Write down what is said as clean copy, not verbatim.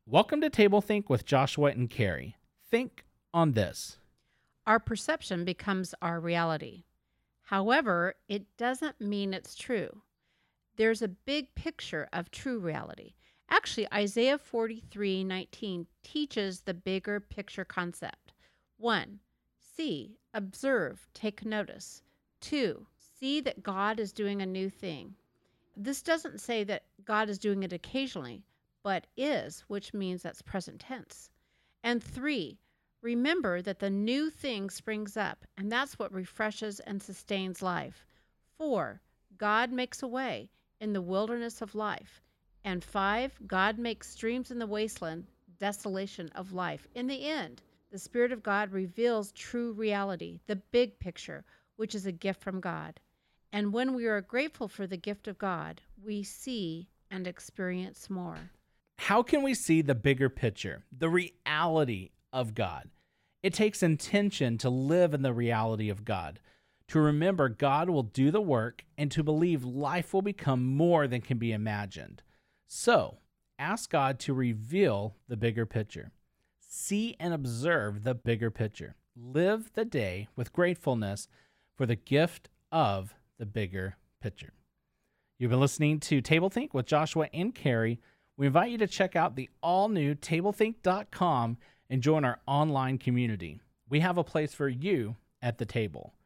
Welcome to Table Think with Joshua and Carrie. Think on this. Our perception becomes our reality. However, it doesn't mean it's true. There's a big picture of true reality. Actually, Isaiah 43:19 teaches the bigger picture concept. 1. See, observe, take notice. 2. See that God is doing a new thing. This doesn't say that God is doing it occasionally, but is, which means that's present tense. And 3. Remember that the new thing springs up, and that's what refreshes and sustains life. 4. God makes a way in the wilderness of life. And 5. God makes streams in the wasteland, desolation of life. In the end, the Spirit of God reveals true reality, the big picture, which is a gift from God. And when we are grateful for the gift of God, we see and experience more. How can we see the bigger picture, the reality of God? It takes intention to live in the reality of God, to remember God will do the work, and to believe life will become more than can be imagined. So, ask God to reveal the bigger picture. See and observe the bigger picture. Live the day with gratefulness for the gift of the bigger picture. You've been listening to Table Think with Joshua and Carrie. We invite you to check out the all-new tablethink.com and join our online community. We have a place for you at the table.